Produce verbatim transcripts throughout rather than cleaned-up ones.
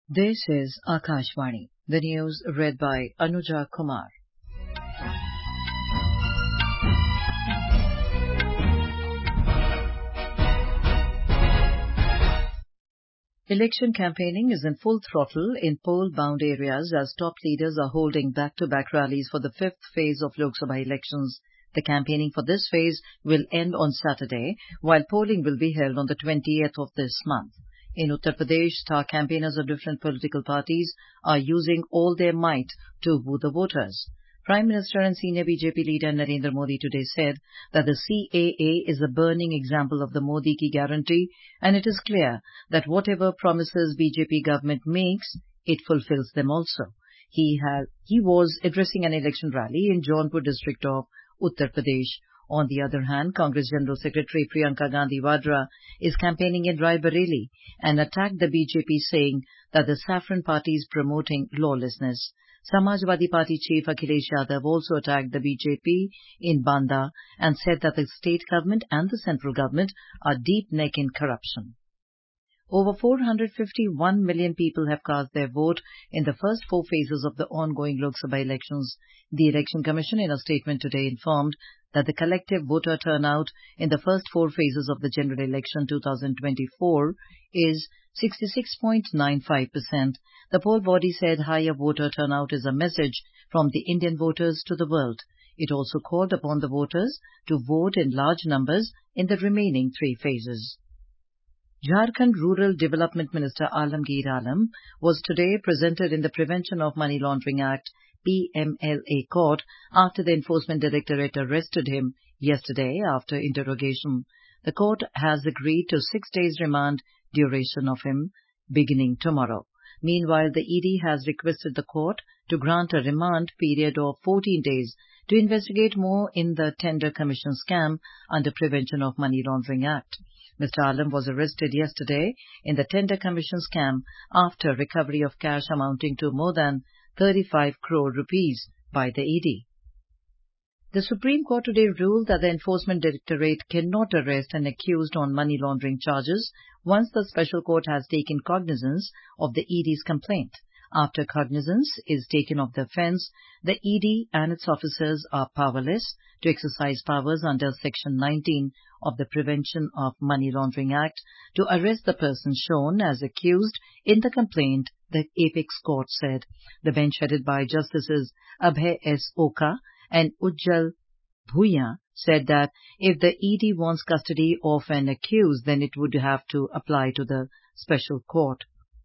This is Akashvani. The news read by Anuja Kumar. Election campaigning is in full throttle in poll-bound areas as top leaders are holding back-to-back rallies for the fifth phase of Lok Sabha elections. The campaigning for this phase will end on Saturday, while polling will be held on the twentieth of this month. In Uttar Pradesh, star campaigners of different political parties are using all their might to woo the voters. Prime Minister and senior B J P leader Narendra Modi today said that the C A A is a burning example of the Modi ki guarantee, and it is clear that whatever promises B J P government makes, it fulfills them also. He, had, he was addressing an election rally in Jaunpur district of Uttar Pradesh. On the other hand, Congress General Secretary Priyanka Gandhi Vadra is campaigning in Rai Bareli and attacked the B J P, saying that the Saffron Party is promoting lawlessness. Samajwadi Party chief Akhilesh Yadav also attacked the B J P in Banda and said that the state government and the central government are deep neck in corruption. Over four hundred fifty-one million people have cast their vote in the first four phases of the ongoing Lok Sabha elections. The Election Commission in a statement today informed that the collective voter turnout in the first four phases of the general election twenty twenty-four is sixty-six point nine five percent. The poll body said higher voter turnout is a message from the Indian voters to the world. It also called upon the voters to vote in large numbers in the remaining three phases. Jharkhand Rural Development Minister Alamgir Alam was today presented in the Prevention of Money Laundering Act P M L A court after the Enforcement Directorate arrested him yesterday after interrogation. The court has agreed to six days remand duration of him beginning tomorrow. Meanwhile, the E D has requested the court to grant a remand period of fourteen days to investigate more in the Tender Commission scam under Prevention of Money Laundering Act. Mister Alam was arrested yesterday in the Tender Commission scam after recovery of cash amounting to more than thirty-five crore rupees by the E D. The Supreme Court today ruled that the Enforcement Directorate cannot arrest an accused on money laundering charges once the Special Court has taken cognizance of the E D's complaint. After cognizance is taken of the offence, the E D and its officers are powerless to exercise powers under Section nineteen of the Prevention of Money Laundering Act to arrest the person shown as accused in the complaint, the Apex Court said. The bench headed by Justices Abhay S. Oka and Ujjal Bhuiyan said that if the E D wants custody of an accused, then it would have to apply to the Special Court.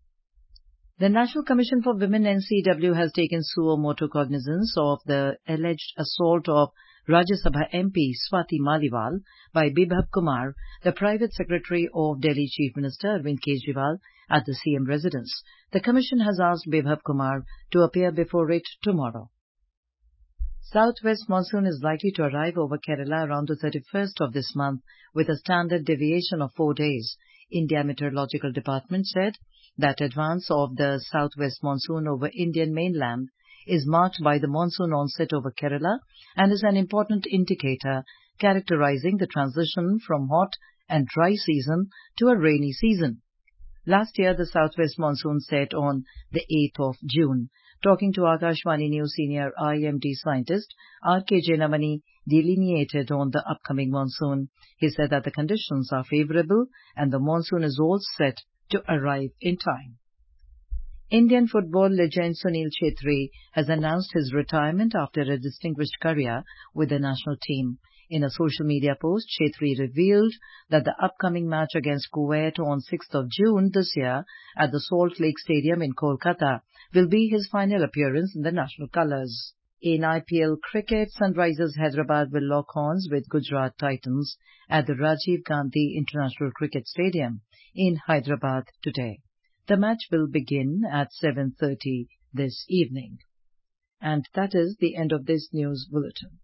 The National Commission for Women N C W has taken suo motu cognizance of the alleged assault of Rajya Sabha M P Swati Maliwal by Bibhab Kumar, the private secretary of Delhi Chief Minister Arvind Kejriwal, at the C M residence. The Commission has asked Bibhab Kumar to appear before it tomorrow. Southwest monsoon is likely to arrive over Kerala around the thirty-first of this month with a standard deviation of four days. India Meteorological Department said that advance of the southwest monsoon over Indian mainland is marked by the monsoon onset over Kerala and is an important indicator characterizing the transition from hot and dry season to a rainy season. Last year, the southwest monsoon set on the eighth of June. Talking to Akashvani News senior I M D scientist R K Jenamani delineated on the upcoming monsoon. He said that the conditions are favorable and the monsoon is all set to arrive in time. Indian football legend Sunil Chhetri has announced his retirement after a distinguished career with the national team. In a social media post, Chhetri revealed that the upcoming match against Kuwait on sixth of June this year at the Salt Lake Stadium in Kolkata will be his final appearance in the national colours. In I P L cricket, Sunrisers Hyderabad will lock horns with Gujarat Titans at the Rajiv Gandhi International Cricket Stadium in Hyderabad today. The match will begin at seven thirty this evening. And that is the end of this news bulletin.